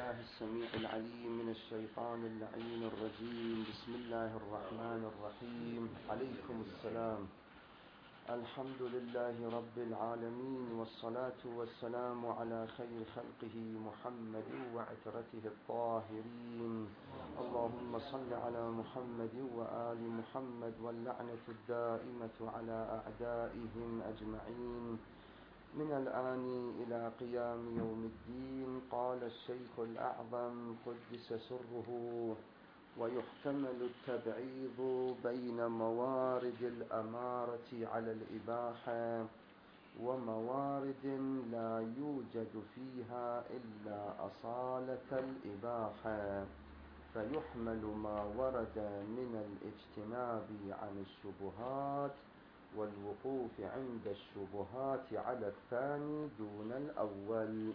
بالله السميع العليم من الشيطان اللعين الرجيم. بسم الله الرحمن الرحيم. عليكم السلام. الحمد لله رب العالمين، والصلاة والسلام على خير خلقه محمد وعترته الطاهرين. اللهم صل على محمد وآل محمد، واللعنة الدائمة على أعدائهم أجمعين من الآن إلى قيام يوم الدين. قال الشيخ الأعظم قدس سره: ويحتمل التبعيض بين موارد الأمارة على الإباحة وموارد لا يوجد فيها إلا أصالة الإباحة، فيحمل ما ورد من الاجتناب عن الشبهات والوقوف عند الشبهات على الثاني دون الأول.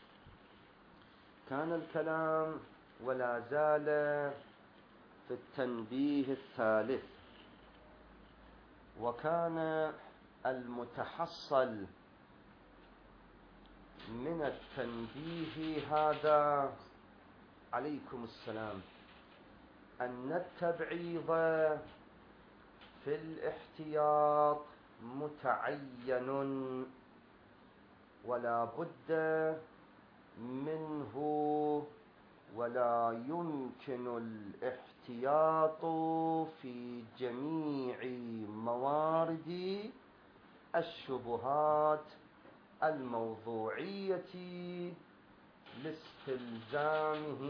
كان الكلام ولا زال في التنبيه الثالث، وكان المتحصل من التنبيه هذا عليكم السلام أن التبعيض في الاحتياط متعين ولا بد منه، ولا يمكن الاحتياط في جميع موارد الشبهات الموضوعية لاستلزامه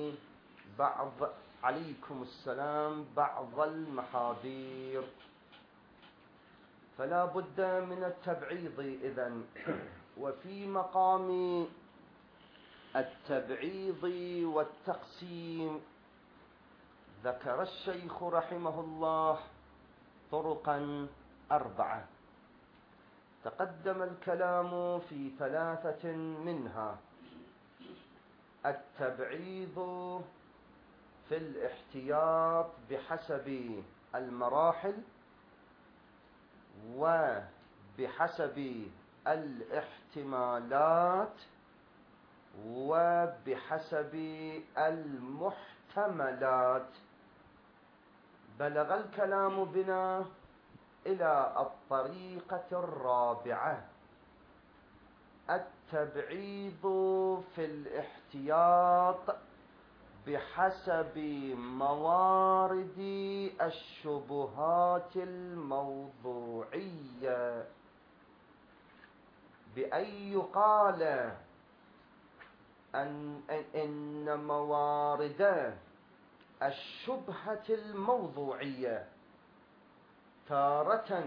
عليكم السلام بعض المحاذير. فلا بد من التبعيض إذن. وفي مقام التبعيض والتقسيم ذكر الشيخ رحمه الله طرقا 4 تقدم الكلام في 3 منها: التبعيض في الاحتياط بحسب المراحل وبحسب الاحتمالات وبحسب المحتملات. بلغ الكلام بنا إلى الطريقة 4: التبعيض في الاحتياط بحسب موارد الشبهات الموضوعية، بأن يقال إن موارد الشبهة الموضوعية تارة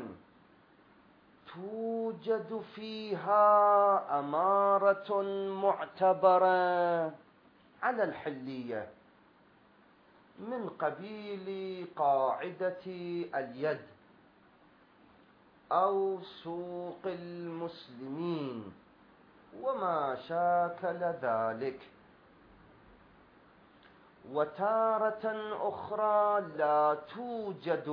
توجد فيها أمارة معتبرة على الحلية من قبيل قاعدة اليد أو سوق المسلمين وما شاكل ذلك، وتارة أخرى لا توجد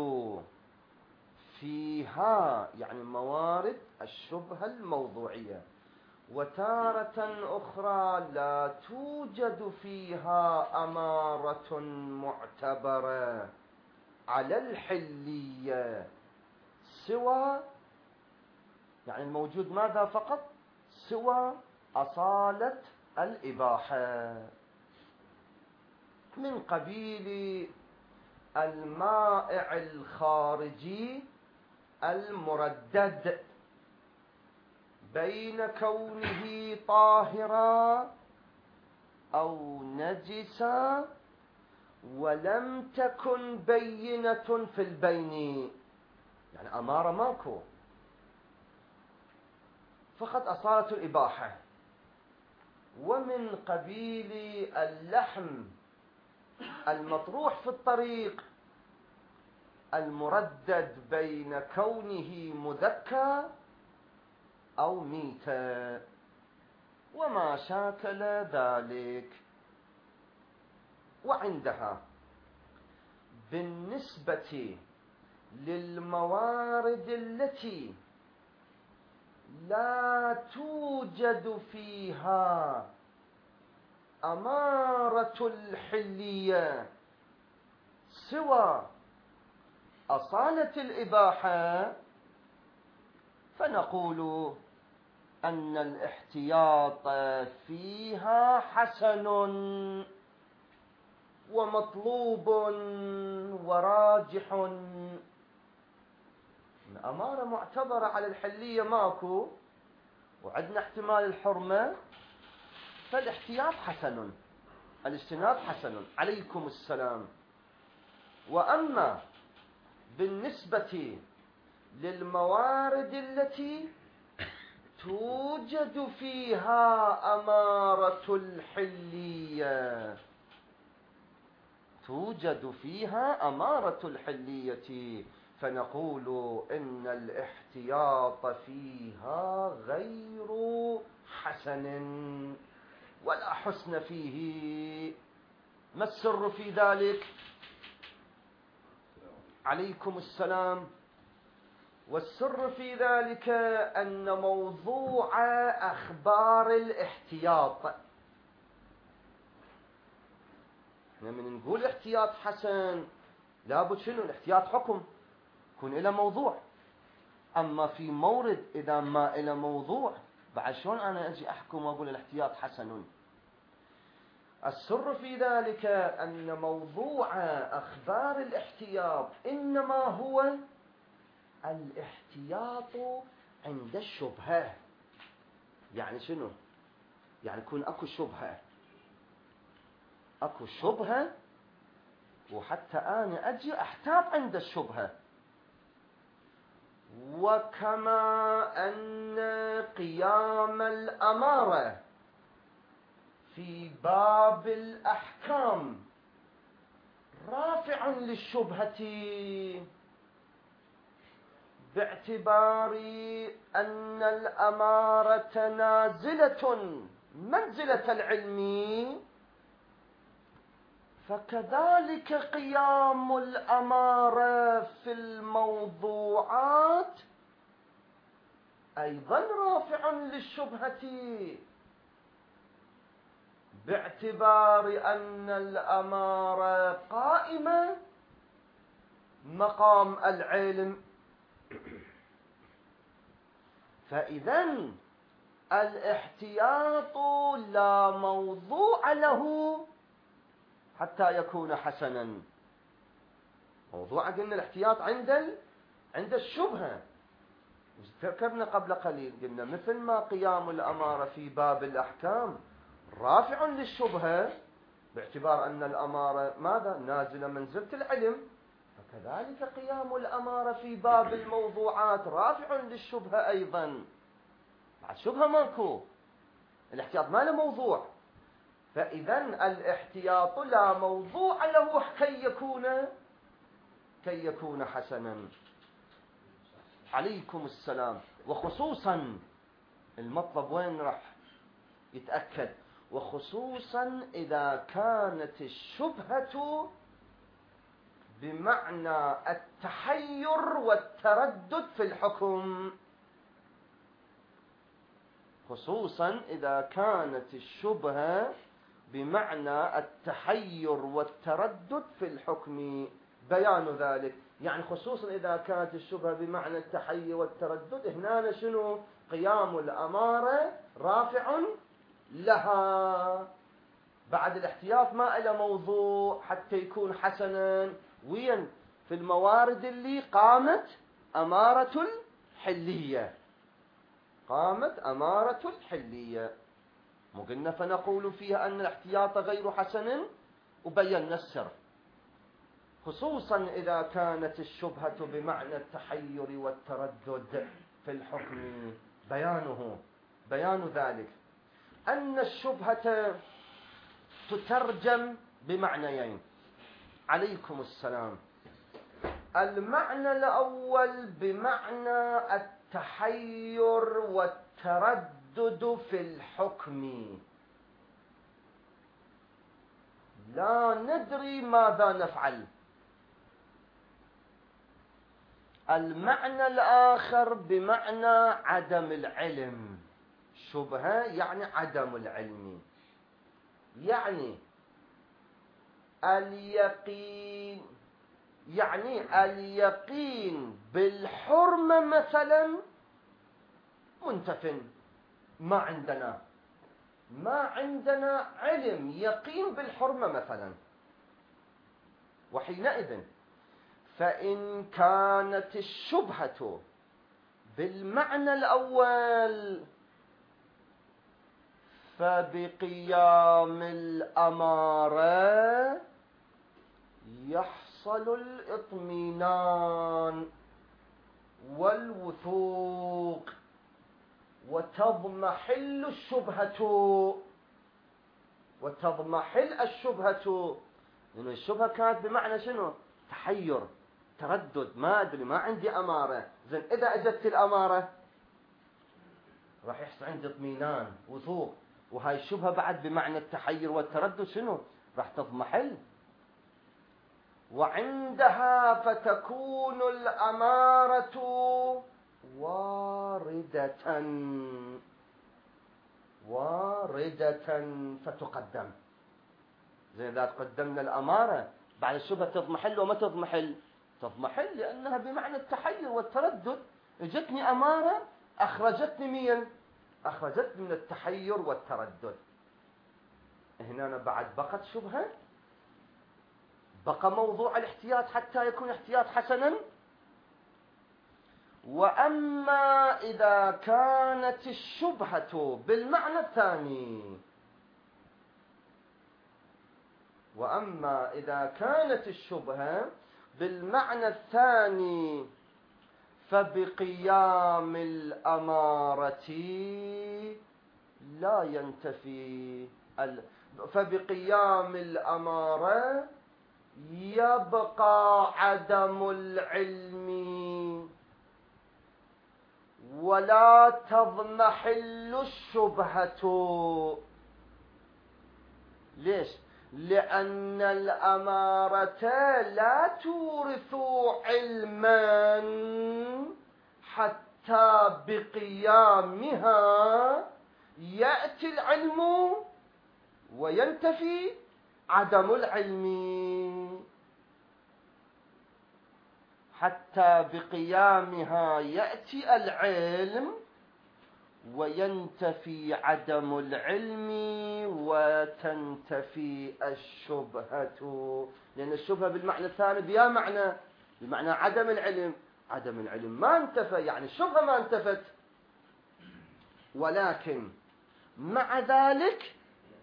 فيها، يعني موارد الشبهة الموضوعية، وتارة أخرى لا توجد فيها أمارة معتبرة على الحلية سوى، يعني الموجود ماذا فقط؟ سوى أصالة الإباحة من قبيل المائع الخارجي المردد بين كونه طاهرا أو نجسا ولم تكن بينة في البين، يعني أمارة ماكو، فقط أصالة الإباحة. ومن قبيل اللحم المطروح في الطريق المردد بين كونه مذكى أو ميتا وما شاكل ذلك. وعندها بالنسبة للموارد التي لا توجد فيها أمارة الحلية سوى أصالة الإباحة، فنقول أن الاحتياط فيها حسن ومطلوب وراجح. أمارة معتبرة على الحلية ماكو، وعندنا احتمال الحرمة، فالاحتياط حسن، الاجتناب حسن. عليكم السلام. وأما بالنسبة للموارد التي توجد فيها أمارة الحلية، توجد فيها أمارة الحلية، فنقول إن الاحتياط فيها غير حسن ولا حسن فيه. ما السر في ذلك؟ عليكم السلام. والسر في ذلك أن موضوع أخبار الاحتياط، من نقول احتياط حسن لابد شنو؟ الاحتياط حكم يكون له موضوع. أما في مورد إذا ما له موضوع بعد شلون أنا أجي أحكم وأقول الاحتياط حسن؟ السر في ذلك أن موضوع أخبار الاحتياط إنما هو الاحتياط عند الشبهة. يعني شنو؟ يعني يكون أكو شبهة، أكو شبهة، وحتى أنا أجي أحتاط عند الشبهة. وكما أن قيام الأمارة في باب الأحكام رافع للشبهة باعتبار أن الأمارة نازلة منزلة العلم، فكذلك قيام الأمارة في الموضوعات أيضا رافع للشبهة باعتبار أن الأمارة قائمة مقام العلم. فإذن الاحتياط لا موضوع له حتى يكون حسنا. موضوع قلنا الاحتياط عند الشبهة. ذكرنا قبل قليل قلنا مثل ما قيام الأمارة في باب الأحكام رافع للشبهة باعتبار أن الأمارة ماذا؟ نازلة منزلة العلم، فكذلك قيام الأمارة في باب الموضوعات رافع للشبهة أيضا. بعد شبهة ماكو، الاحتياط ما له موضوع، فإذن الاحتياط لا موضوع له كي يكون حسنا. عليكم السلام. وخصوصا المطلب وين راح يتأكد؟ وخصوصا إذا كانت الشبهة بمعنى التحير والتردد في الحكم. خصوصا إذا كانت الشبهة بمعنى التحير والتردد في الحكم. بيان ذلك يعني خصوصا إذا كانت الشبهة بمعنى التحير والتردد، هنا شنو؟ قيام الأمارة رافع لها. بعد الاحتياط ما إلى موضوع حتى يكون حسنا. وين؟ في الموارد اللي قامت أمارة الحلية، قامت أمارة الحلية، مو قلنا فنقول فيها أن الاحتياط غير حسن، وبينا السر. خصوصا إذا كانت الشبهة بمعنى التحير والتردد في الحكم. بيان ذلك أن الشبهة تترجم بمعنيين. عليكم السلام. المعنى الأول بمعنى التحير والتردد في الحكم، لا ندري ماذا نفعل. المعنى الآخر بمعنى عدم العلم. شبهة يعني عدم العلم، يعني اليقين، يعني اليقين بالحرمة مثلا منتف، ما عندنا علم يقين بالحرمة مثلا. وحينئذ فإن كانت الشبهة بالمعنى الأول فبقيام الأمارة يحصل الإطمئنان والوثوق وتضمحل الشبهة، لأن الشبهة كانت بمعنى شنو؟ تحير، تردد، ما أدري، ما عندي أمارة. زين إذا أجدت الأمارة راح يحصل عندي اطمئنان وثوق، وهاي الشبهة بعد بمعنى التحير والتردد شنو؟ راح تضمحل. وعندها فتكون الأمارة واردة فتقدم. زي إذا قدمنا الأمارة بعد الشبهة تضمحل وما تضمحل؟ تضمحل، لأنها بمعنى التحير والتردد. اجتني أمارة أخرجتني من التحير والتردد. هنا بعد بقت شبهة، بقى موضوع الاحتياط حتى يكون احتياط حسنا. وأما إذا كانت الشبهة بالمعنى الثاني، وأما إذا كانت الشبهة بالمعنى الثاني فبقيام الأمارة لا ينتفي فبقيام الأمارة يبقى عدم العلم ولا تضمحل الشبهة. ليش؟ لأن الأمارة لا تورث علما حتى بقيامها يأتي العلم وينتفي عدم العلم. حتى بقيامها يأتي العلم وينتفي عدم العلم وتنتفي الشبهة. لأن الشبهة بالمعنى الثاني بمعنى عدم العلم. عدم العلم ما انتفى، يعني الشبهة ما انتفت. ولكن مع ذلك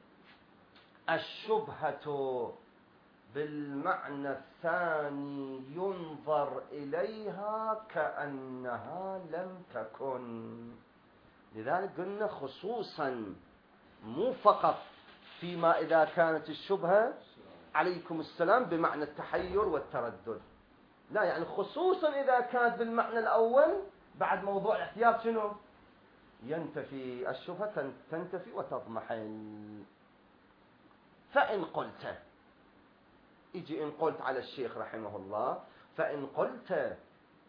الشبهة بالمعنى الثاني ينظر إليها كأنها لم تكن. لذلك قلنا خصوصا، مو فقط فيما إذا كانت الشبهة عليكم السلام بمعنى التحير والتردد، لا، يعني خصوصا إذا كانت بالمعنى الأول بعد موضوع الاحتياط شنو؟ ينتفي الشبهة، تنتفي وتضمحل. فإن قلت، إجي إن قلت على الشيخ رحمه الله، فإن قلت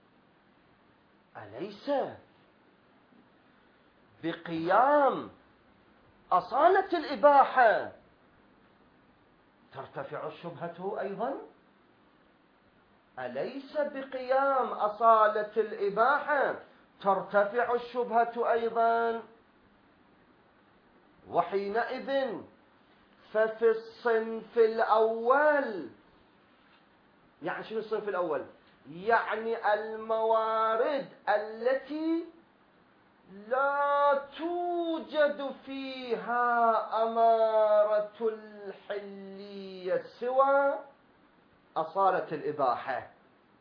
أليس بقيام أصالة الإباحة ترتفع الشبهة أيضا؟ أليس بقيام أصالة الإباحة ترتفع الشبهة أيضا؟ وحينئذ ففي الصنف الأول، يعني شنو الصنف الأول؟ يعني الموارد التي لا توجد فيها أمارة الحلية سوى أصالة الإباحة،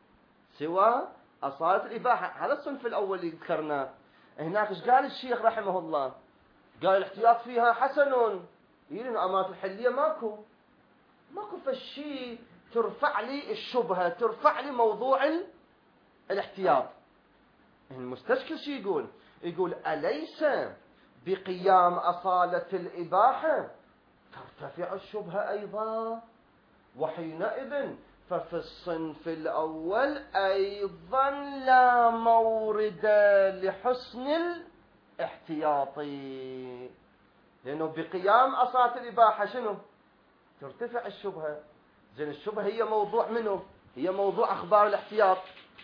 هذا الصنف الأول اللي ذكرناه. هناك ايش قال الشيخ رحمه الله؟ قال الاحتياط فيها حسن، يقولون أمارة الحلية ماكو فالشيء ترفع لي الشبهة، ترفع لي موضوع الاحتياط. المستشكل شو يقول أليس بقيام أصالة الإباحة ترتفع الشبهة أيضا؟ وحينئذ ففي الصنف الأول أيضا لا مورد لحسن الاحتياط. لأنه بقيام أصالة الإباحة شنو؟ ترتفع الشبهة. زين الشبهة هي موضوع منه؟ هي موضوع أخبار الاحتياط.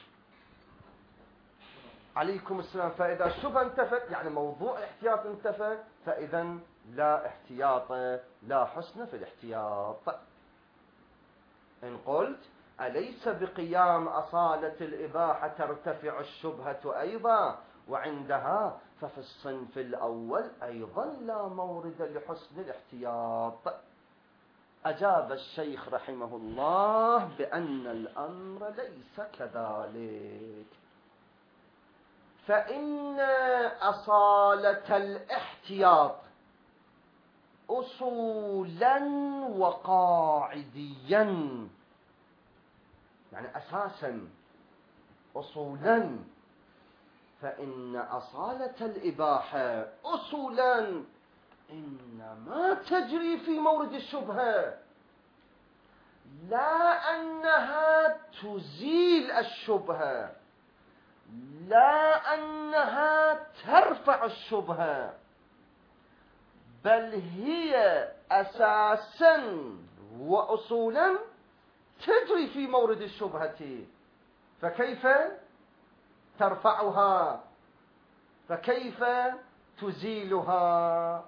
عليكم السلام. فإذا الشبهة انتفت يعني موضوع الاحتياط انتفى، فإذا لا احتياط، لا حسن في الاحتياط. إن قلت أليس بقيام أصالة الإباحة ترتفع الشبهة أيضا، وعندها ففي الصنف الأول أيضا لا مورد لحسن الاحتياط. أجاب الشيخ رحمه الله بأن الأمر ليس كذلك، فإن أصالة الاحتياط أصولا وقاعديا، يعني أساسا أصولا، فإن أصالة الإباحة أصولا إنما تجري في مورد الشبهة، لا أنها تزيل الشبهة، لا أنها ترفع الشبهة، بل هي أساسا وأصولا تجري في مورد الشبهة. فكيف ترفعها؟ فكيف تزيلها؟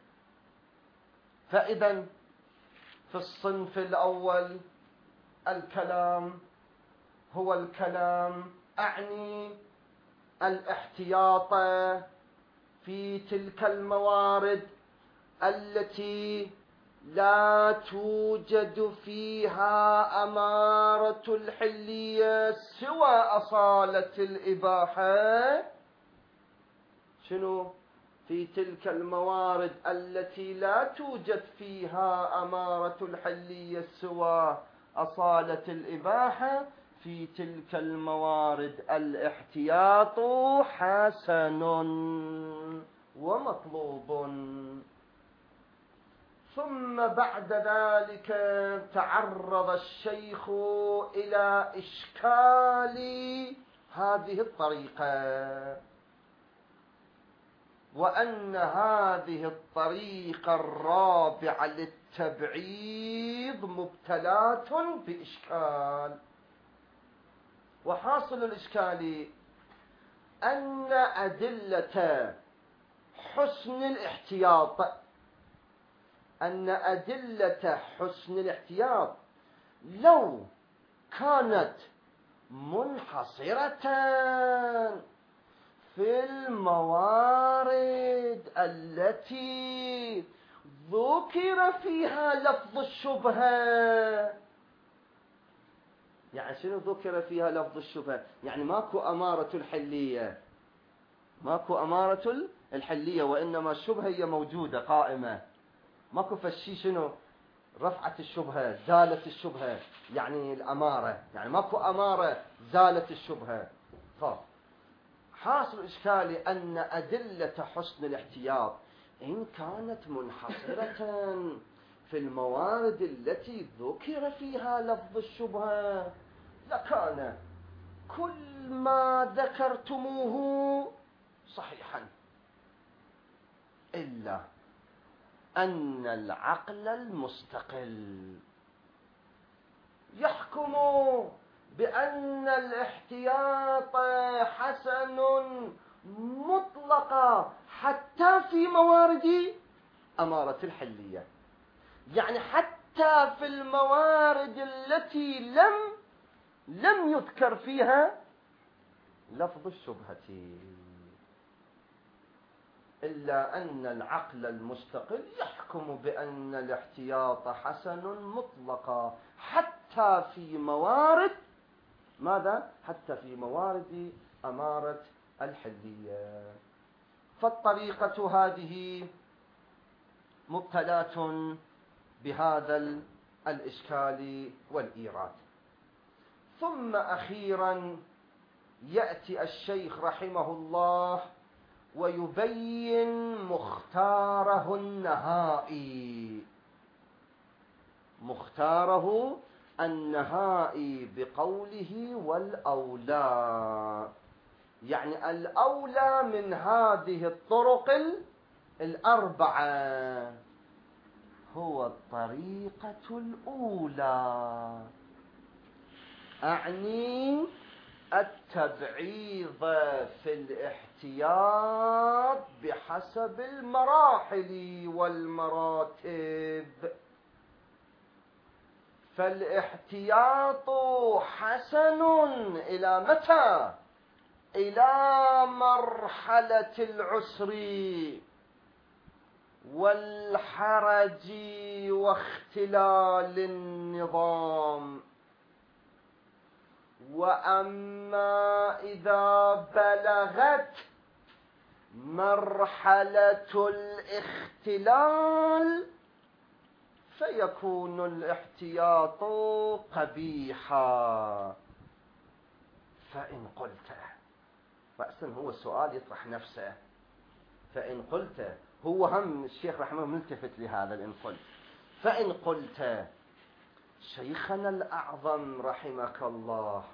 فإذا في الصنف الأول الكلام هو الكلام، أعني الاحتياط في تلك الموارد التي لا توجد فيها أمارة الحلية سوى أصالة الإباحة. شنو؟ في تلك الموارد التي لا توجد فيها أمارة الحلية سوى أصالة الإباحة، في تلك الموارد الاحتياط حسن ومطلوب. ثم بعد ذلك تعرض الشيخ إلى إشكال هذه الطريقة، وأن هذه الطريقة الرابعة للتبعيض مبتلاة بإشكال. وحاصل الإشكال أن أدلة حسن الاحتياط، أن أدلة حسن الاحتياط لو كانت منحصرة في الموارد التي ذكر فيها لفظ الشبهة. يعني شنو ذكر فيها لفظ الشبهة؟ يعني ماكو أمارة الحلية، ماكو أمارة الحلية، وإنما الشبهة هي موجودة قائمة، ماكو فشي شنو رفعت الشبهة، زالت الشبهة، يعني الأمارة، يعني ماكو أمارة زالت الشبهة. حاصل إشكالي أن أدلة حسن الاحتياط إن كانت منحصرة في الموارد التي ذكر فيها لفظ الشبهة لكان كل ما ذكرتموه صحيحا، إلا أن العقل المستقل يحكم بأن الاحتياط حسن مطلقا حتى في موارد أمارة الحلية، يعني حتى في الموارد التي لم يذكر فيها لفظ الشبهة، إلا أن العقل المستقل يحكم بأن الاحتياط حسن مطلقا حتى في موارد ماذا؟ حتى في موارد أمارة الحلية. فالطريقة هذه مبتلاة بهذا الإشكال والإيراد. ثم أخيرا يأتي الشيخ رحمه الله ويبين مختاره النهائي، مختاره النهائي بقوله والأولى، يعني الأولى من هذه الطرق الأربعة هو الطريقة الأولى، أعني التبعيض في الاحتياط بحسب المراحل والمراتب. فالاحتياط حسن إلى متى؟ إلى مرحلة العسر والحرج واختلال النظام. وأما إذا بلغت مرحلة الاختلال فيكون الاحتياط قبيحا. فإن قلت، رأسا هو السؤال يطرح نفسه، فإن قلت، هو هم الشيخ رحمه ملتفت لهذا، إن قلت، فإن قلت شيخنا الأعظم رحمك الله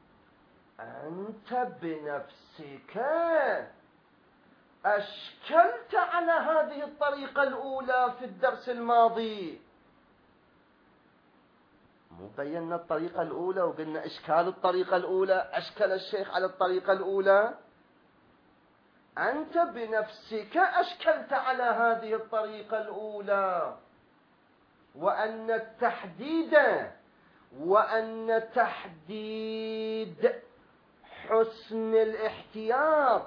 أنت بنفسك أشكلت على هذه الطريقة الأولى في الدرس الماضي. مو بينا الطريقة الأولى وقلنا إشكال الطريقة الأولى، أشكل الشيخ على الطريقة الأولى. أنت بنفسك أشكلت على هذه الطريقة الأولى، وأن تحديد حسن الاحتياط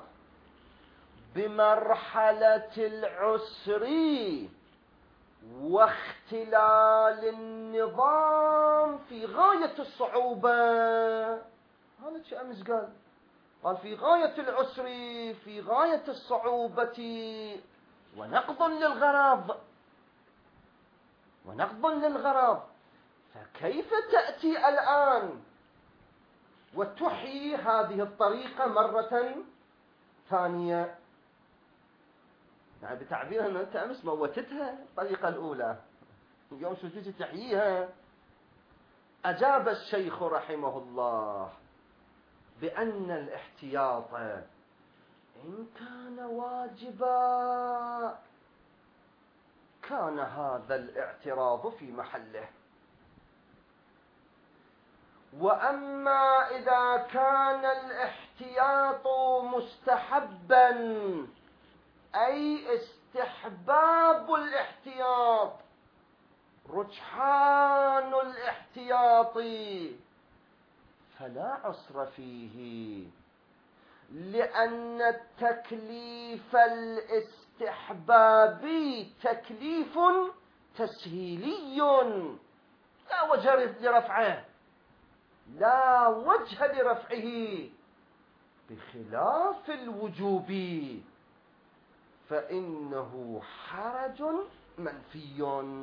بمرحلة العسر واختلال النظام في غاية الصعوبة. هذا شيء أمس قال في غاية العسر، في غاية الصعوبة، ونقض للغرض. فكيف تأتي الآن وتحيي هذه الطريقة مرة ثانية؟ يعني بتعبير أن أنت أمس موتتها الطريقة الأولى، اليوم شو تجي تحييها؟ أجاب الشيخ رحمه الله بأن الاحتياط إن كان واجبا كان هذا الاعتراض في محله، وأما إذا كان الاحتياط مستحبا، أي استحباب الاحتياط، رجحان الاحتياط، فلا عسر فيه، لأن التكليف الاستحبابي تكليف تسهيلي لا وجه لرفعه، بخلاف الوجوب فإنه حرج منفي.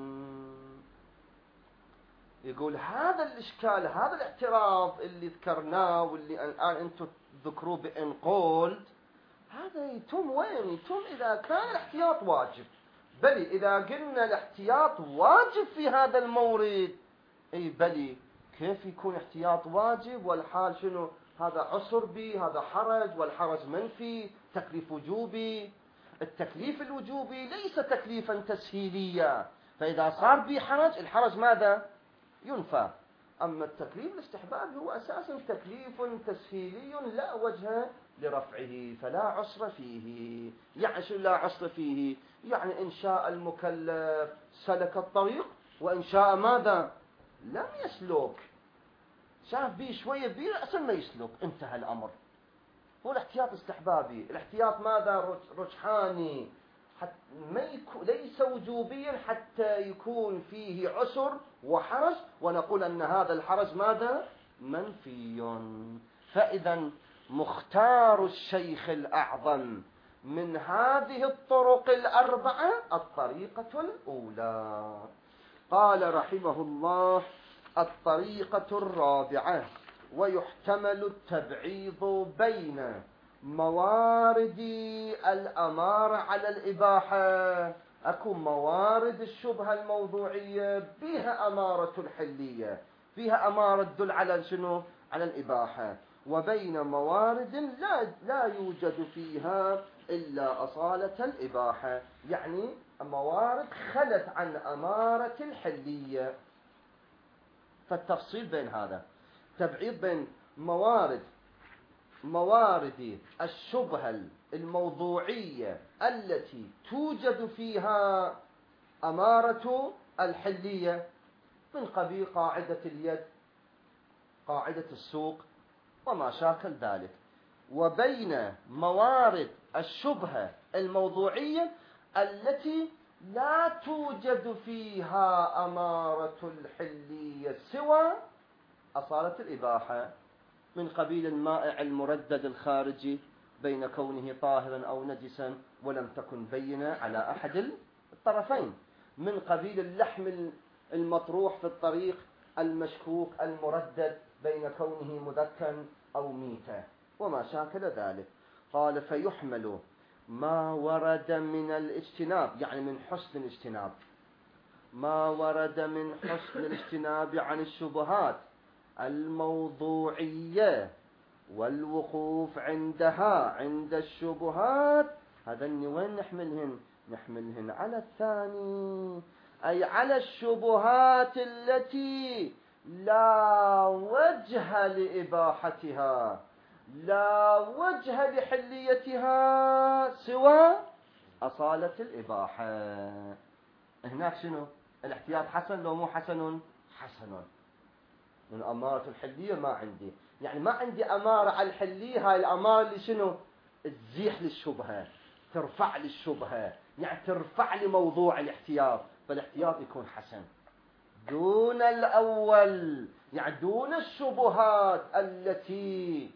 يقول هذا الإشكال، هذا الاعتراض اللي ذكرناه واللي الآن أنتم تذكروه بإن قلت، هذا يتم وين؟ يتم إذا كان الاحتياط واجب. بلي إذا قلنا الاحتياط واجب في هذا المورد، أي بلي كيف يكون احتياط واجب والحال شنو؟ هذا عسر به، هذا حرج، والحرج منفي، تكليف وجوبي. التكليف الوجوبي ليس تكليفا تسهيليا، فإذا صار به حرج، الحرج ماذا؟ ينفى. أما التكليف الاستحبابي هو أساسا تكليف تسهيلي لا وجه لرفعه، فلا عسر فيه. يعني شو لا عسر فيه؟ يعني إن شاء المكلف سلك الطريق، وإن شاء ماذا؟ لم يسلك، شاف بيه شوية بيه أصلا ما يسلك، انتهى الأمر. هو الاحتياط استحبابي. الاحتياط ماذا؟ رجحاني، ليس وجوبيا حتى يكون فيه عسر وحرج، ونقول أن هذا الحرج ماذا؟ منفي. فإذا مختار الشيخ الأعظم من هذه الطرق الأربعة الطريقة الأولى. قال رحمه الله: الطريقة الرابعة: ويحتمل التبعيض بين موارد الأمارة على الإباحة. أكو موارد الشبهة الموضوعية بها أمارة الحلية، فيها أمارة تدل على شنو؟ على الإباحة. وبين موارد لا يوجد فيها إلا أصالة الإباحة، يعني موارد خلت عن أمارة الحلية. فالتفصيل بين هذا تبعيض بين موارد الشبهة الموضوعية التي توجد فيها أمارة الحلية من قبيل قاعدة اليد، قاعدة السوق وما شاكل ذلك، وبين موارد الشبهة الموضوعية التي لا توجد فيها أمارة الحلية سوى أصالة الإباحة، من قبيل المائع المردد الخارجي بين كونه طاهرا أو نجسا ولم تكن بينة على أحد الطرفين، من قبيل اللحم المطروح في الطريق المشكوك المردد بين كونه مذكا أو ميتا وما شاكل ذلك. قال فيحمل ما ورد من الاجتناب، يعني من حسن الاجتناب، ما ورد من حسن الاجتناب عن الشبهات الموضوعية والوقوف عندها عند الشبهات، هذا وين نحملهن؟ نحملهن على الثاني، أي على الشبهات التي لا وجه لإباحتها، لا وجه لحليتها سوى أصالة الإباحة. هناك شنو؟ الاحتياط حسن لو مو حسن؟ حسن. من أمارة الحلية ما عندي، يعني ما عندي أمارة على الحلية، هاي الأمارة اللي شنو؟ تزيح للشبهة، ترفع للشبهة، يعني ترفع لي موضوع الاحتياط، فالاحتياط يكون حسن دون الأول، يعني دون الشبهات التي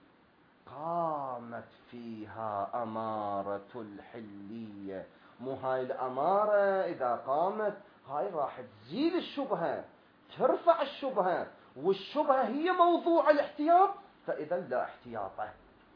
قامت فيها أمارة الحلية. مو هاي الأمارة إذا قامت هاي راح تزيل الشبهة، ترفع الشبهة، والشبهة هي موضوع الاحتياط، فإذا لا احتياطه.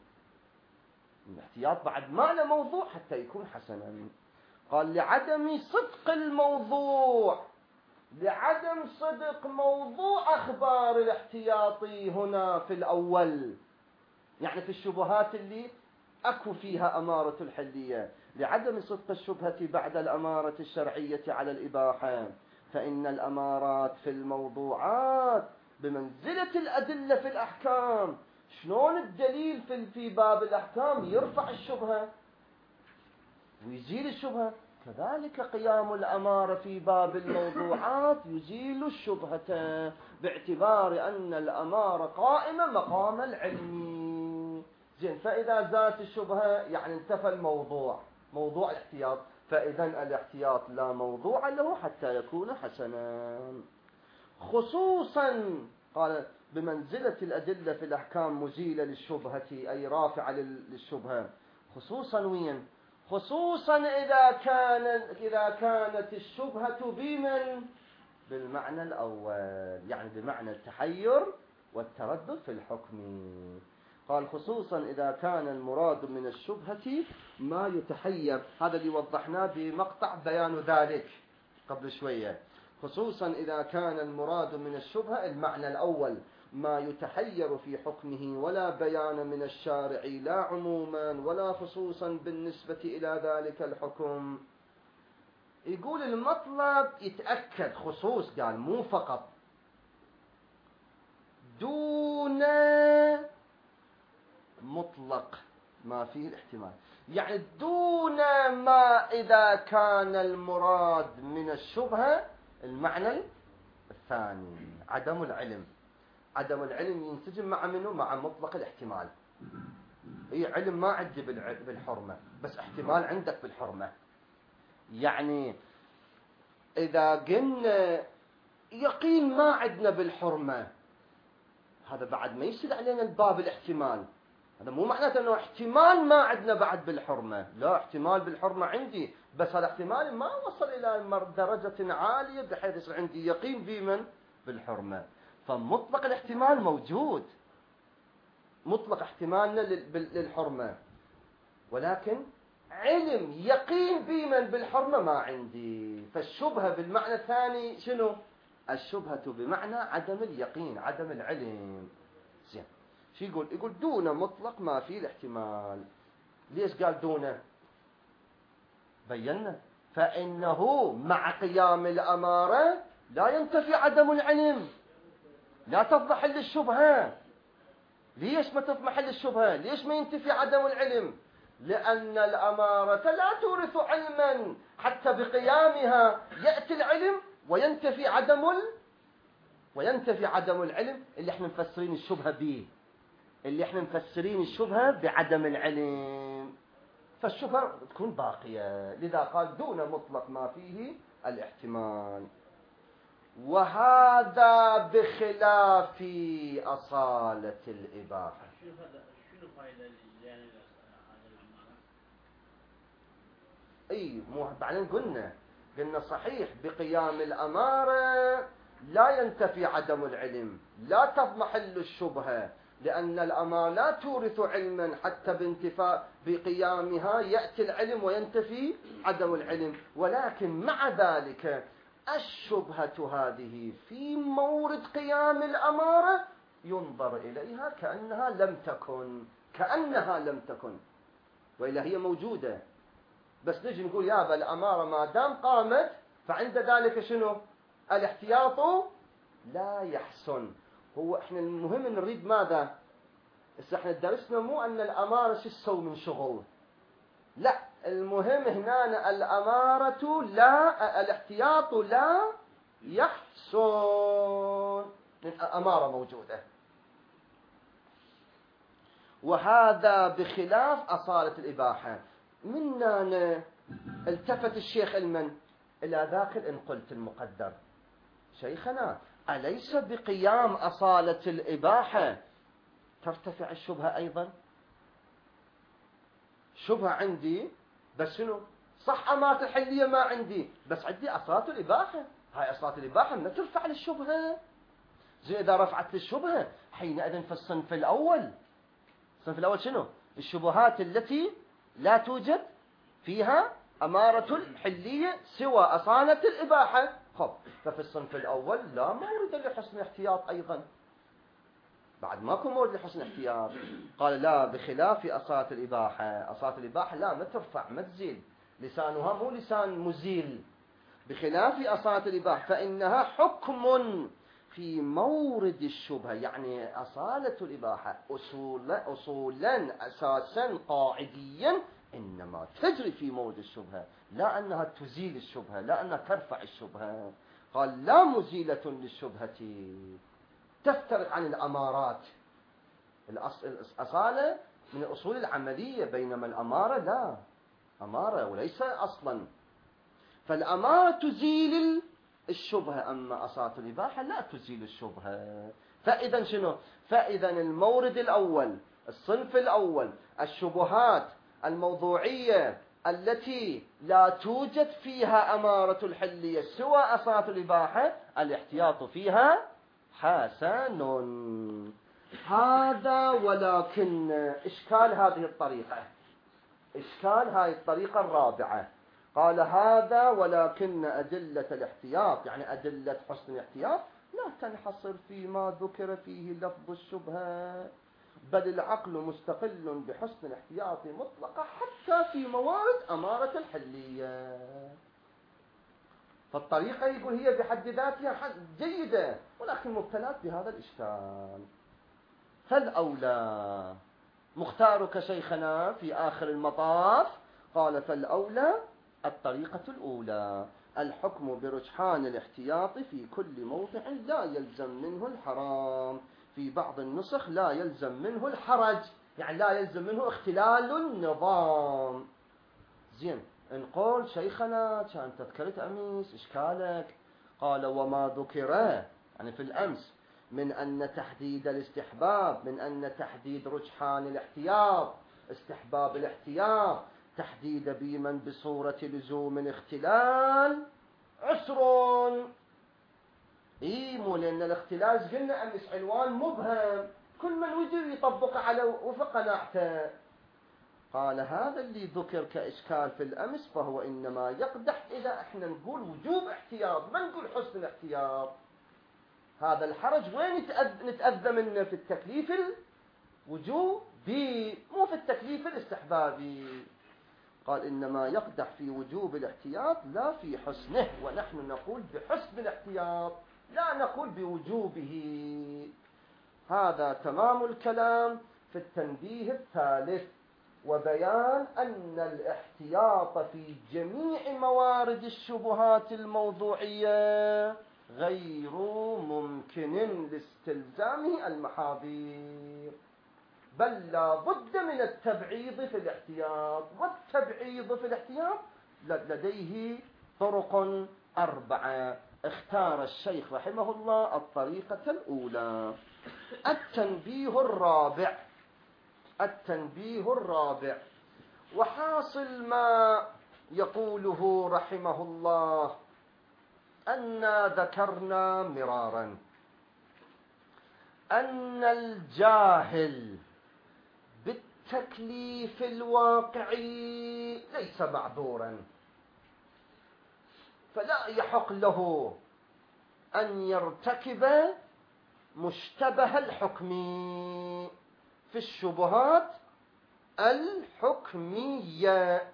الاحتياط بعد ما له موضوع حتى يكون حسنا. قال لعدم صدق الموضوع، لعدم صدق موضوع أخبار الاحتياطي هنا في الأول، يعني في الشبهات اللي أكو فيها أمارة الحلية، لعدم صدق الشبهة بعد الأمارة الشرعية على الإباحة، فإن الأمارات في الموضوعات بمنزلة الأدلة في الأحكام. شلون الدليل في باب الأحكام يرفع الشبهة ويزيل الشبهة، كذلك قيام الأمارة في باب الموضوعات يزيل الشبهة، باعتبار أن الأمارة قائمة مقام العلم. زين، فإذا زالت الشبهة يعني انتفى الموضوع، موضوع الاحتياط، فإذا الاحتياط لا موضوع له حتى يكون حسنا. خصوصا قال بمنزلة الأدلة في الأحكام مزيلة للشبهة، أي رافعة للشبهة، خصوصا وين؟ خصوصا إذا كانت الشبهة بمن؟ بالمعنى الأول، يعني بمعنى التحير والتردد في الحكم. قال خصوصا إذا كان المراد من الشبهة ما يتحير، هذا اللي وضحناه بمقطع بيان ذلك قبل شوية. خصوصا إذا كان المراد من الشبهة المعنى الأول ما يتحير في حكمه، ولا بيان من الشارع لا عموما ولا خصوصا بالنسبة إلى ذلك الحكم. يقول المطلب يتأكد، خصوص قال مو فقط، دون مطلق ما فيه الاحتمال، يعني دون ما إذا كان المراد من الشبهة المعنى الثاني عدم العلم. عدم العلم ينسجم مع منه؟ مع مطلق الاحتمال. هي علم ما عندي بالحرمة، بس احتمال عندك بالحرمة. يعني إذا قلنا يقين ما عندنا بالحرمة، هذا بعد ما يصير علينا الباب الاحتمال. هذا مو معناته أنه احتمال ما عندنا بعد بالحرمة، لا، احتمال بالحرمة عندي، بس هذا احتمال ما وصل إلى درجة عالية بحيث يصير عندي يقين بمن؟ بالحرمة. فمطلق الاحتمال موجود، مطلق احتمالنا للحرمة، ولكن علم يقين بمن؟ بالحرمة ما عندي. فالشبهة بالمعنى الثاني شنو؟ الشبهة بمعنى عدم اليقين، عدم العلم. زين، شو يقول؟ يقول دون مطلق ما فيه الاحتمال. ليش قال دونه؟ بينا. فإنه مع قيام الأمارة لا ينتفي عدم العلم، لا تضمحل الشبهة. ليش ما تضمحل الشبهة؟ ليش ما ينتفي عدم العلم؟ لأن الأمارة لا تورث علما، حتى بقيامها يأتي العلم وينتفي عدم العلم اللي احنا مفسرين الشبهة به، اللي احنا مفسرين الشبهة بعدم العلم، فالشبهة تكون باقية. لذا قال دون مطلق ما فيه الاحتمال. وهذا بخلاف أصالة الإباحة. شنو فائدة الإجلال هذا الأمارة؟ مو بعدين قلنا صحيح بقيام الأمارة لا ينتفي عدم العلم، لا تضمحل الشبهة، لأن الأمارة لا تورث علما، حتى بانتفاء بقيامها يأتي العلم وينتفي عدم العلم. ولكن مع ذلك الشبهة هذه في مورد قيام الأمارة ينظر إليها كأنها لم تكن، وإلا هي موجودة. بس نجي نقول يابا الأمارة ما دام قامت فعند ذلك شنو؟ الاحتياط لا يحسن. هو احنا المهم نريد ماذا؟ احنا درسنا مو أن الأمارة شو تسوي من شغل، لا، المهم هنا الأمارة لا، الاحتياط لا يحسن، الأمارة موجودة. وهذا بخلاف أصالة الإباحة. منا التفت الشيخ إلى ذاك إن قلت المقدر شيخنا أليس بقيام أصالة الإباحة ترتفع الشبهة أيضا؟ شبهة عندي بس شنو؟ صح أمات الحلية ما عندي، بس عندي أصالة الإباحة. هاي أصالة الإباحة ما ترفع للشبهة. زي إذا رفعت للشبهة حينئذ في الصنف الأول شنو؟ الشبهات التي لا توجد فيها أمارة الحلية سوى أصالة الإباحة. ففي الصنف الأول لا مورد لحسن احتياط أيضا، بعد ماكو مورد لحسن احتياط. قال لا بخلاف أصالة الإباحة. أصالة الإباحة لا ما ترفع ما تزيل، لسانها مو لسان مزيل. بخلاف أصالة الإباحة فإنها حكم في مورد الشبهة، يعني أصالة الإباحة أصولا أساسا قاعديا إنما تجري في مورد الشبهة، لا أنها تزيل الشبهة، لا أنها ترفع الشبهة. قال لا مزيلة للشبهة، تفترق عن الأمارات. الأصالة من الأصول العملية، بينما الأمارة لا، أمارة وليس أصلا. فالأمارة تزيل الشبهة، أما أصالة الإباحة لا تزيل الشبهة. فإذا شنو؟ فإذا المورد الأول، الصنف الأول، الشبهات الموضوعية التي لا توجد فيها أمارة الحلية سوى أصالة الإباحة، الاحتياط فيها حسن. هذا ولكن إشكال هذه الطريقة، إشكال هذه الطريقة الرابعة. قال هذا ولكن أدلة الاحتياط، يعني أدلة حسن الاحتياط لا تنحصر فيما ذكر فيه لفظ الشبهة، بل العقل مستقل بحسن الاحتياط مطلقة حتى في موارد أمارة الحلية. فالطريقة يقول هي بحد ذاتها جيدة، ولكن مبتلات بهذا الإشكال. فالأولى مختارك شيخنا في آخر المطاف. قال فالأولى الطريقة الأولى، الحكم برجحان الاحتياط في كل موضع لا يلزم منه الحرام. في بعض النسخ لا يلزم منه الحرج، يعني لا يلزم منه اختلال النظام. زين، نقول شيخنا كان تذكرت أمس إشكالك. قال وما ذكر يعني في الأمس من أن تحديد الاستحباب، من أن تحديد رجحان الاحتياط، استحباب الاحتياط، تحديد بمن بصورة لزوم الاختلال عسر. مو لأن الاختلال قلنا أمس عنوان مبهم، كل من وجد يطبق على وفق قناعته. قال هذا اللي ذكر كإشكال في الأمس فهو إنما يقدح إذا إحنا نقول وجوب احتياط، ما نقول حسن الاحتياط. هذا الحرج وين نتأذى منه؟ في التكليف الوجوبي، مو في التكليف الاستحبابي. قال إنما يقدح في وجوب الاحتياط لا في حسنه، ونحن نقول بحسن الاحتياط لا نقول بوجوبه. هذا تمام الكلام في التنبيه الثالث، وبيان أن الاحتياط في جميع موارد الشبهات الموضوعية غير ممكن لاستلزامه المحاذير، بل لا بد من التبعيض في الاحتياط، والتبعيض في الاحتياط لديه طرق 4. اختار الشيخ رحمه الله الطريقة الأولى. التنبيه الرابع، وحاصل ما يقوله رحمه الله أن ذكرنا مرارا أن الجاهل بالتكليف الواقعي ليس معذورا، فلا يحق له أن يرتكب مشتبه الحكم في الشبهات الحكمية،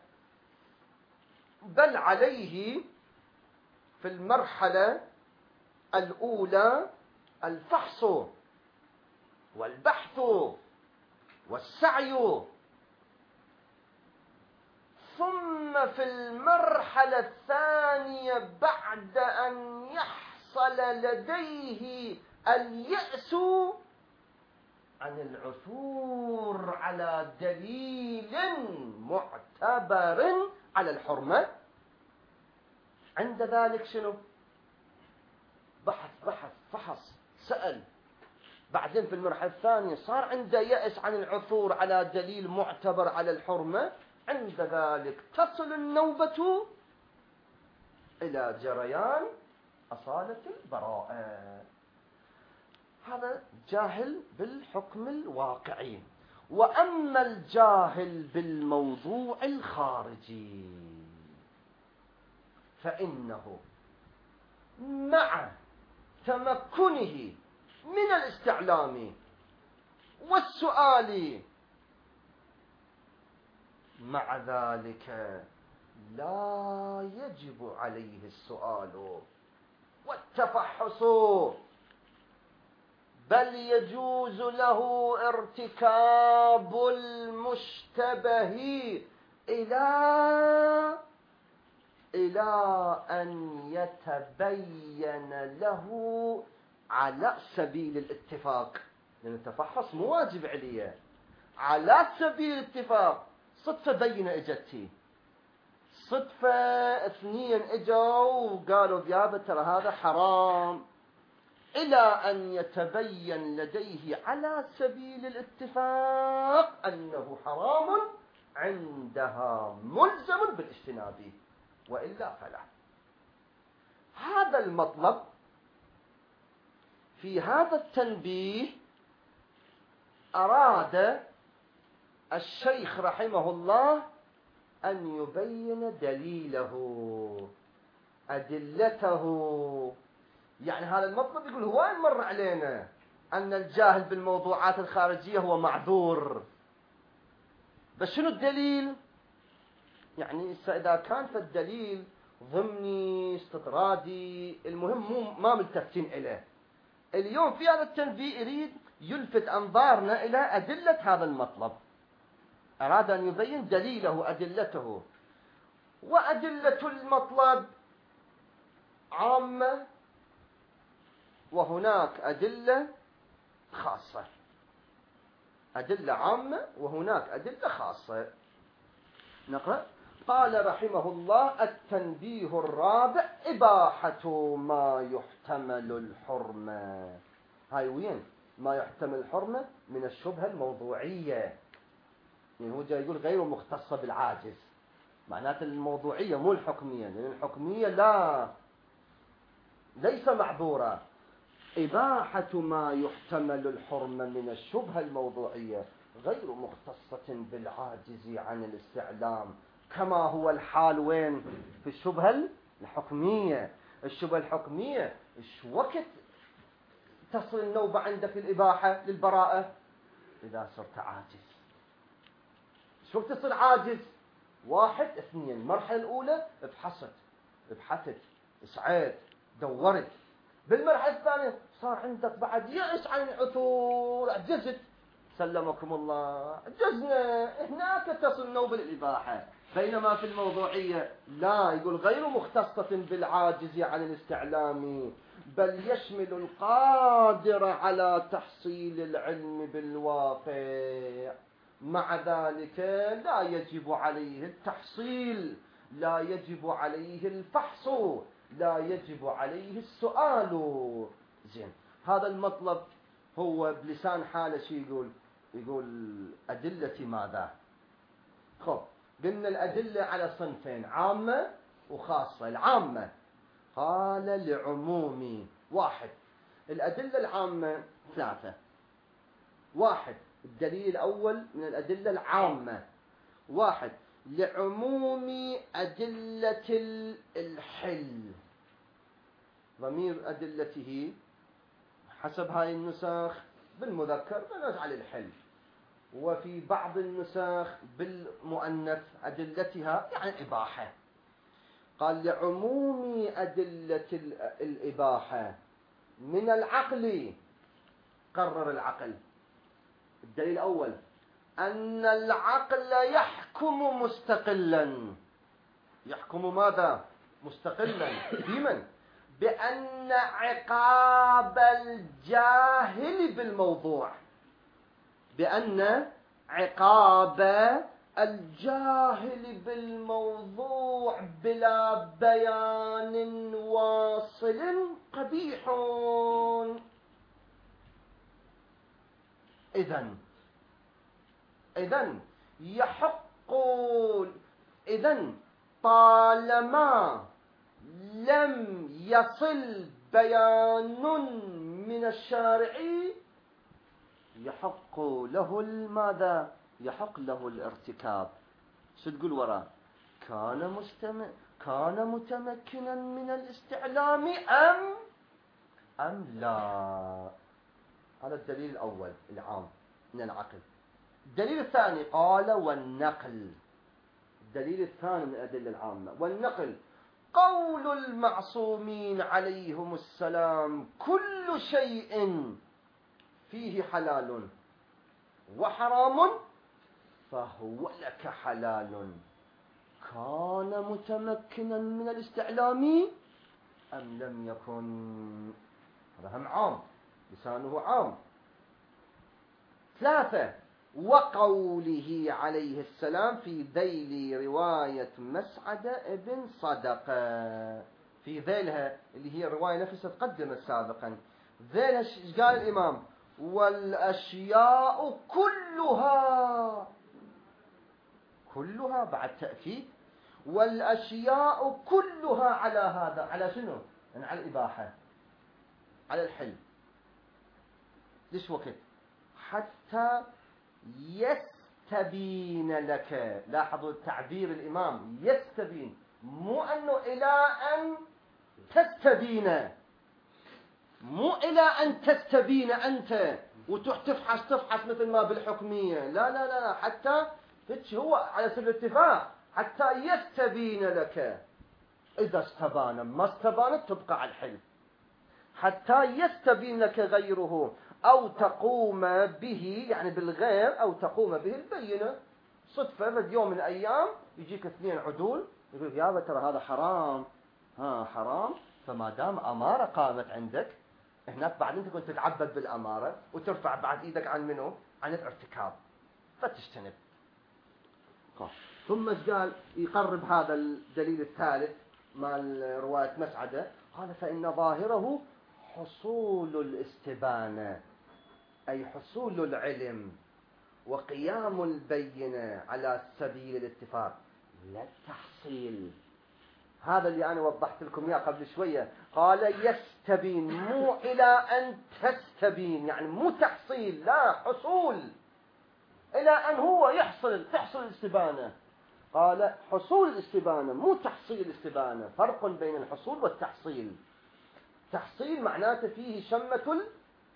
بل عليه في المرحلة الأولى الفحص والبحث والسعي، ثم في المرحلة الثانية بعد أن يحصل لديه اليأس عن العثور على دليل معتبر على الحرمة، عند ذلك شنو؟ فحص سأل، بعدين في المرحلة الثانية صار عنده يأس عن العثور على دليل معتبر على الحرمة، عند ذلك تصل النوبة إلى جريان أصالة البراءة. هذا جاهل بالحكم الواقعي. وأما الجاهل بالموضوع الخارجي فإنه مع تمكنه من الاستعلام والسؤال مع ذلك لا يجب عليه السؤال والتفحص، بل يجوز له ارتكاب المشتبه إلى أن يتبين له على سبيل الاتفاق، لأن التفحص مو واجب عليه، على سبيل الاتفاق. صدفة بينة اجتي، صدفة اثنين اجوا وقالوا ديابة ترى هذا حرام، إلى أن يتبين لديه على سبيل الاتفاق أنه حرام، عندها ملزم بالاجتناب، وإلا فلا. هذا المطلب في هذا التنبيه أراد الشيخ رحمه الله أن يبين دليله، أدلته. يعني هذا المطلب يقول هواي مر علينا أن الجاهل بالموضوعات الخارجية هو معذور، بس شنو الدليل؟ يعني إذا كان فالدليل ضمني استطرادي، المهم ما ملتفتين إليه. اليوم في هذا التنبيه يريد يلفت أنظارنا إلى أدلة هذا المطلب، أراد أن يبين دليله أدلته. وأدلة المطلب عامة، وهناك أدلة خاصة، أدلة عامة وهناك أدلة خاصة. نقرأ. قال رحمه الله: التنبيه الرابع إباحة ما يحتمل الحرمة. هاي وين ما يحتمل الحرمة؟ من الشبهة الموضوعية، يعني هو جاي يقول غير مختصة بالعاجز، معناته الموضوعية مو الحكمية، لأن الحكمية ليس معذورة. إباحة ما يحتمل الحرمة من الشبهة الموضوعية غير مختصة بالعاجز عن الاستعلام، كما هو الحال وين؟ في الشبهة الحكمية. الشبهة الحكمية إيش وقت تصل النوبة عندك الإباحة للبراءة؟ إذا صرت عاجز. إيش وقت تصير عاجز؟ 1 2. المرحلة الأولى ابحثت سعيت دورت. بالمرحلة الثانية صار عندك بعد يأس عن العثور، عجزت، سلمكم الله، عجزنا، هناك تصل نوبل الإباحة. بينما في الموضوعية لا، يقول غير مختصة بالعاجز عن الاستعلام، بل يشمل القادر على تحصيل العلم بالواقع، مع ذلك لا يجب عليه التحصيل، لا يجب عليه الفحص، لا يجب عليه السؤال. زين، هذا المطلب هو بلسان حاله شو يقول أدلة ماذا؟ خب، قلنا الأدلة على صنفين، عامة وخاصة. العامة قال لعموم 1. الأدلة العامة 3. 1 الدليل الأول من الأدلة العامة، 1 لعموم أدلة الحل، ضمير أدلته حسب هاي النسخ بالمذكر فنجعل الحل، وفي بعض النسخ بالمؤنث أدلتها يعني الإباحة. قال لعموم أدلة الإباحة من العقل، قرر العقل. الدليل الأول أن العقل يحكم مستقلا. يحكم ماذا؟ مستقلا. بمن؟ بأن عقاب الجاهل بالموضوع، بأن عقاب الجاهل بالموضوع بلا بيان واصل قبيح. إذن يحق، إذن طالما لم يصل بيان من الشارع يحق له ماذا؟ يحق له الارتكاب. شو تقول وراه؟ كان متمكنا من الاستعلام أم لا؟ هذا الدليل الأول العام من العقل. الدليل الثاني قال والنقل. الدليل الثاني من الأدلة العامة والنقل، قول المعصومين عليهم السلام كل شيء فيه حلال وحرام فهو لك حلال. كان متمكنا من الاستعلام أم لم يكن؟ هذا هم عام، لسانه عام. 3 وقوله عليه السلام في ذيل رواية مسعد ابن صدقة، في ذيلها اللي هي الرواية نفسها تقدمت سابقا. ذيلها قال الإمام والأشياء كلها بعد تأكيد، والأشياء كلها على هذا، على شنو؟ يعني على الإباحة، على الحل. ليش وقت؟ حتى يستبين لك. لاحظوا تعبير الإمام يستبين، مو أنه إلى أن تستبين، مو إلى أن تستبين أنت وتفحص مثل ما بالحكمية. لا لا لا، حتى هو على سبيل الاتفاق حتى يستبين لك. إذا استبان، ما استبانت تبقى على الحل. حتى يستبين لك غيره أو تقوم به، يعني بالغير، أو تقوم به البينة. صدفة في يوم من الأيام يجيك 2 عدول يقول يا ترى هذا حرام، حرام، فما دام أمارة قامت عندك هناك بعد أنت كنت تتعبد بالأمارة وترفع بعد إيدك عن منه؟ عن الارتكاب، فتجتنب. ثم قال يقرب هذا الدليل الثالث مال رواية مسعدة، قال فإن ظاهره حصول الاستبانة، أي حصول العلم وقيام البينة على سبيل الاتفاق، لا التحصيل. هذا اللي أنا وضحت لكم إياه قبل شوية. قال يستبين، مو إلى أن تستبين، يعني مو تحصيل، لا حصول، إلى أن هو تحصل الاستبانة. قال حصول الاستبانة مو تحصيل الاستبانة. فرق بين الحصول والتحصيل. تحصيل معناته فيه شمة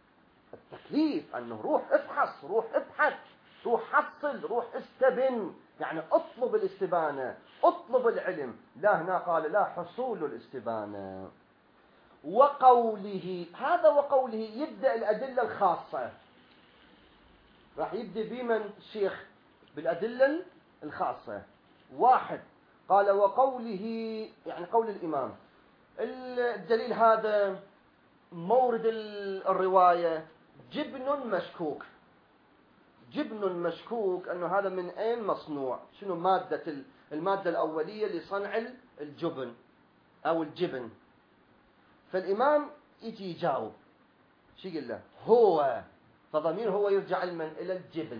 التكليف، أنه روح افحص، روح ابحث، روح حصل، روح استبن. يعني اطلب الاستبانة، اطلب العلم. لا، هنا قال لا، حصول الاستبانة. وقوله، هذا وقوله يبدأ الأدلة الخاصة. راح يبدأ بمن الشيخ؟ بالأدلة الخاصة. واحد، قال وقوله يعني قول الإمام. الدليل هذا مورد الرواية جبن مشكوك. جبن مشكوك أنه هذا من أين مصنوع، شنو المادة الأولية لصنع الجبن أو الجبن. فالإمام يجي يجاوب، شو يقول له؟ هو، فضمير هو يرجع إلى الجبن.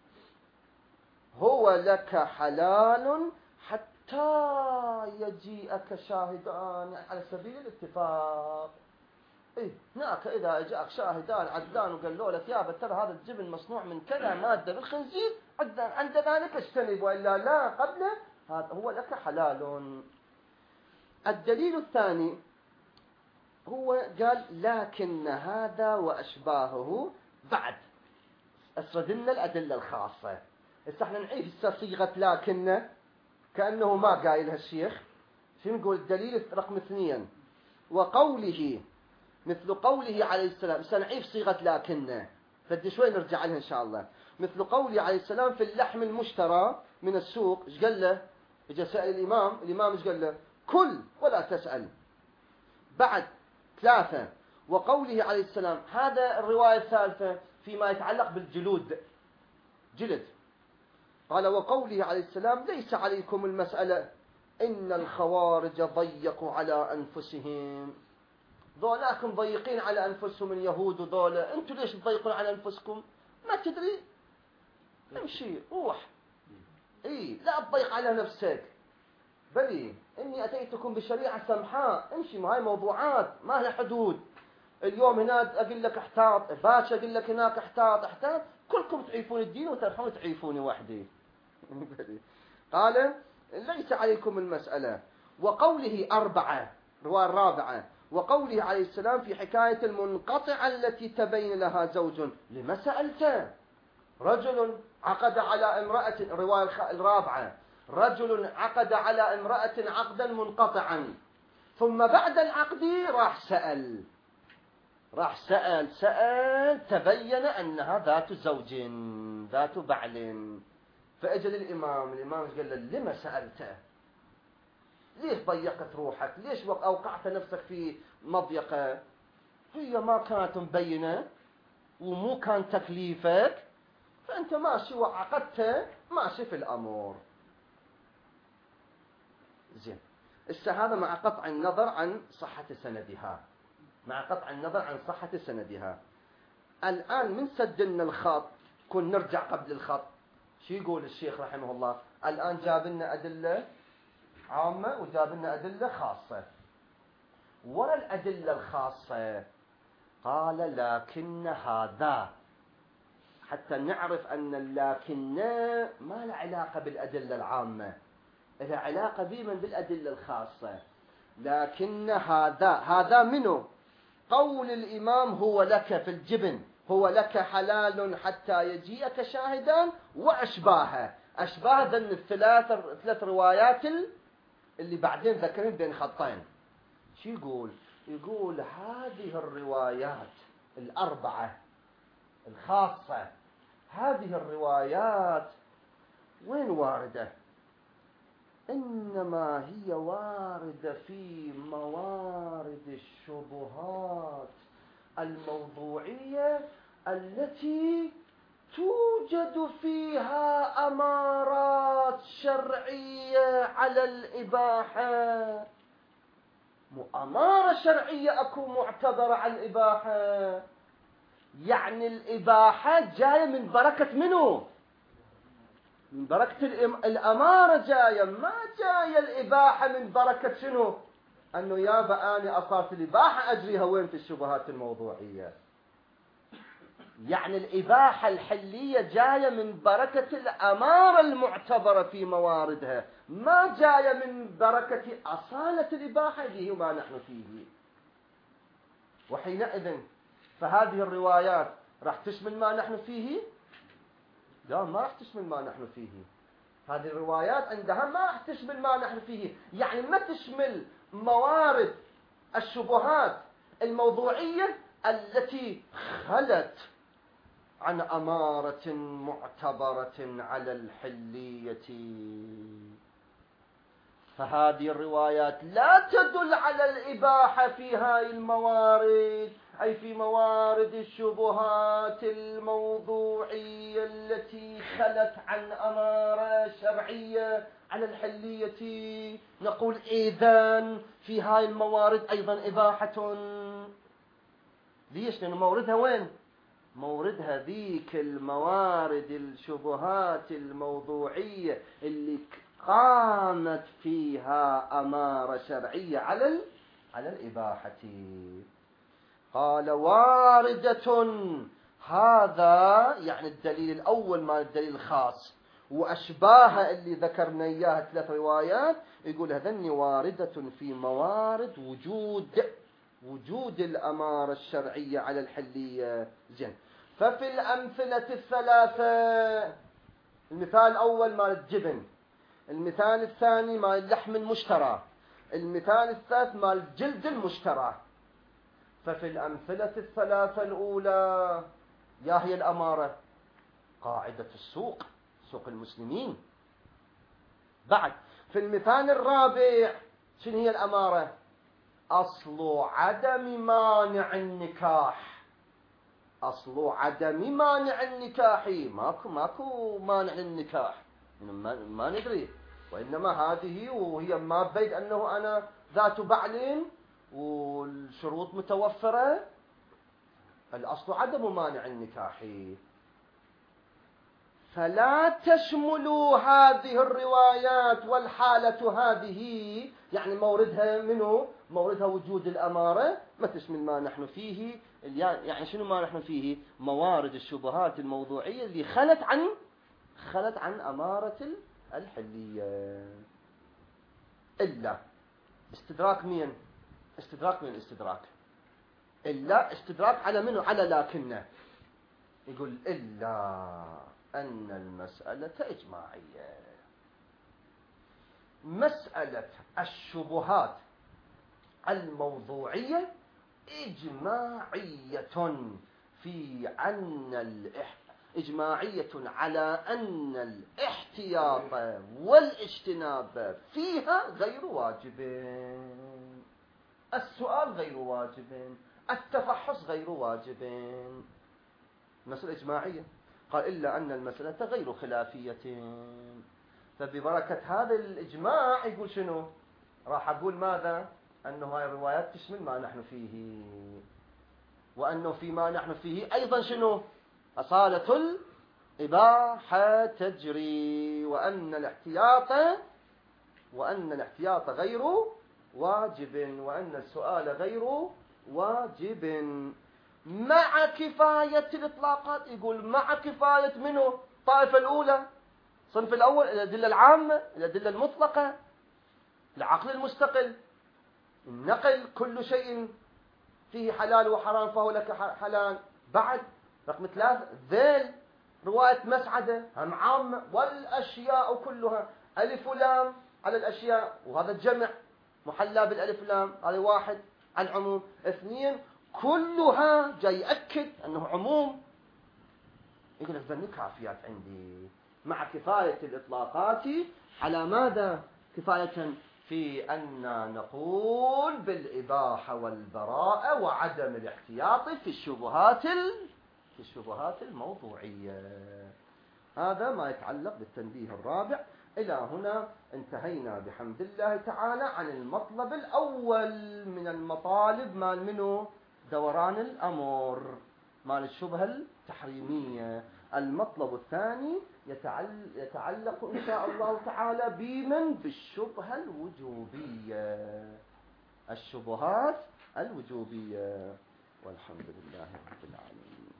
هو لك حلال حتى يجيئك شاهدان، على سبيل الاتفاق. هناك إذا جاءك شاهدان عدلان وقالوا لك يا ترى هذا الجبن مصنوع من كذا مادة بالخنزير، عند ذلك اجتنب، وإلا لا، قبله هذا هو لك حلال. الدليل الثاني هو قال لكن هذا وأشباهه بعد أسردنا الأدلة الخاصة. احنا نعيد صيغة لكن كأنه ما قايلها الشيخ. شو نقول؟ الدليل رقم 2 وقوله مثل قوله عليه السلام. سنعيد صيغة لكن فدي شوي نرجع لها إن شاء الله. مثل قوله عليه السلام في اللحم المشترى من السوق، ايش قال له؟ اجى سأل الإمام ايش قال له؟ كل ولا تسأل. بعد 3 وقوله عليه السلام، هذا الرواية الثالثة فيما يتعلق بالجلود، جلد. قال وقوله عليه السلام ليس عليكم المسألة إن الخوارج ضيقوا على أنفسهم. ذولاكم ضيقين على أنفسهم اليهود، وذولا أنتم ليش تضيقون على أنفسكم؟ ما تدري، امشي روح، لا تضيق على نفسك، بلي إني أتيتكم بشريعة سمحاء، امشي. ما هاي موضوعات ما لها حدود. اليوم هنا أقول لك احتاط، باشا أقول لك هناك احتاط. كلكم تعيفون الدين وترحمون تعيفوني وحدي. قال ليس عليكم المسألة. وقوله 4 رواية 4 وقوله عليه السلام في حكاية المنقطعة التي تبين لها زوج لما سألت؟ رجل عقد على امرأة، الرواية 4 رجل عقد على امرأة عقدا منقطعا، ثم بعد العقد راح سأل تبين أنها ذات زوج ذات بعل. فأجل الإمام قال له لما سألته؟ ليش ضيقت روحك؟ ليش أوقعت نفسك في مضيقة؟ هي ما كانت مبينة ومو كان تكليفك، فأنت ماشي وعقدت ماشي في الأمور. زين. هذا مع قطع النظر عن صحة سندها. الآن من سدلنا الخط، كن نرجع قبل الخط. شو يقول الشيخ رحمه الله؟ الآن جاب لنا أدلة عامة وجاب لنا أدلة خاصة. ورا الأدلة الخاصة قال لكن هذا، حتى نعرف أن اللكن ما له علاقة بالأدلة العامة، لها علاقة بمن بالأدلة الخاصة. لكن هذا منه قول الإمام هو لك في الجبن، هو لك حلال حتى يجيئك شاهدان، وأشباهه. أشباه ذن الثلاث روايات اللي بعدين ذكرين بين خطين. شو يقول هذه الروايات 4 الخاصة، هذه الروايات وين واردة؟ إنما هي واردة في موارد الشبهات الموضوعية التي توجد فيها أمارات شرعية على الإباحة. أمارة شرعية أكو معتبرة على الإباحة، يعني الإباحة جاية من بركة منه؟ من بركة الأمارة جاية، ما جاية الإباحة من بركة شنو؟ أنه يابا أنا أصارت الإباحة أجريها وين في الشبهات الموضوعية. يعني الإباحة الحلية جاية من بركة الأمارة المعتبرة في مواردها، ما جاية من بركة أصالة الإباحة اللي هو ما نحن فيه. وحينئذ فهذه الروايات راح تشمل ما نحن فيه؟ لا، ما راح تشمل ما نحن فيه. هذه الروايات عندها ما تشمل ما نحن فيه، يعني ما تشمل موارد الشبهات الموضوعية التي خلت عن أمارة معتبرة على الحلية. فهذه الروايات لا تدل على الإباحة في هاي الموارد، أي في موارد الشبهات الموضوعية التي خلت عن أمارة شرعية على الحلية. نقول إذن في هاي الموارد أيضا إباحة. ليش؟ لأن موردها وين؟ موردها ذيك الموارد الشبهات الموضوعية اللي قامت فيها أمارة شرعية على الإباحة. قال واردة، هذا يعني الدليل الأول ما الدليل الخاص، وأشباهه اللي ذكرنا إياها 3 روايات، يقول هذني واردة في موارد وجود الأمارة الشرعية على الحلية. زين. ففي الأمثلة 3، المثال الأول مال الجبن، المثال الثاني مال اللحم المشترى، المثال الثالث مال الجلد المشترى. ففي الأمثلة 3 الأولى يا هي الأمارة قاعدة السوق، سوق المسلمين. بعد في المثال الرابع شنو هي الأمارة؟ أصل عدم مانع النكاح. أصل عدم مانع النكاح، ماكو مانع للنكاح، ما ندري، وإنما هذه وهي ما بيد أنه أنا ذات بعل والشروط متوفرة، الأصل عدم مانع النكاح. فلا تشمل هذه الروايات والحالة هذه، يعني موردها منه، موردها وجود الأمارة، ما تشمل ما نحن فيه. يعني شنو ما نحن فيه؟ موارد الشبهات الموضوعية اللي خلت عن أمارة الحلية. إلا استدراك مين؟ استدراك من الاستدراك. إلا استدراك على منه؟ على لكنه. يقول إلا أن المسألة إجماعية. مسألة الشبهات الموضوعية إجماعية إجماعية على أن الاحتياط والاجتناب فيها غير واجب. السؤال غير واجب، التفحص غير واجب. مسألة إجماعية. قال إلا أن المسألة غير خلافية. فببركة هذا الإجماع يقول شنو؟ راح أقول ماذا؟ أنه هاي الروايات تشمل ما نحن فيه، وأنه فيما نحن فيه أيضا شنو؟ أصالة الإباحة تجري، وأن الاحتياط غير واجب، وأن السؤال غير واجب مع كفاية الإطلاقات. يقول مع كفاية منه؟ الطائفة الأولى، صنف الأول، الأدلة العامة، الأدلة المطلقة، العقل المستقل، النقل، كل شيء فيه حلال وحرام فهو لك حلال. بعد رقم 3 ذيل رواية مسعدة هم عامة، والأشياء كلها ألف ولام على الأشياء، وهذا الجمع محلى بالألف ولام، هذا 1 عن عموم. 2 كلها جاي يأكد أنه عموم. يقول لك ذني كافيات عندي مع كفاية الإطلاقات على ماذا؟ كفاية في أن نقول بالإباحة والبراءة وعدم الاحتياط في الشبهات الموضوعية. هذا ما يتعلق بالتنبيه الرابع. إلى هنا انتهينا بحمد الله تعالى عن المطلب الأول من المطالب مال منه؟ دوران الأمر، مال الشبهة التحريمية. المطلب الثاني يتعلق إن شاء الله تعالى بالشبهة الوجوبية، الشبهات الوجوبية. والحمد لله رب العالمين.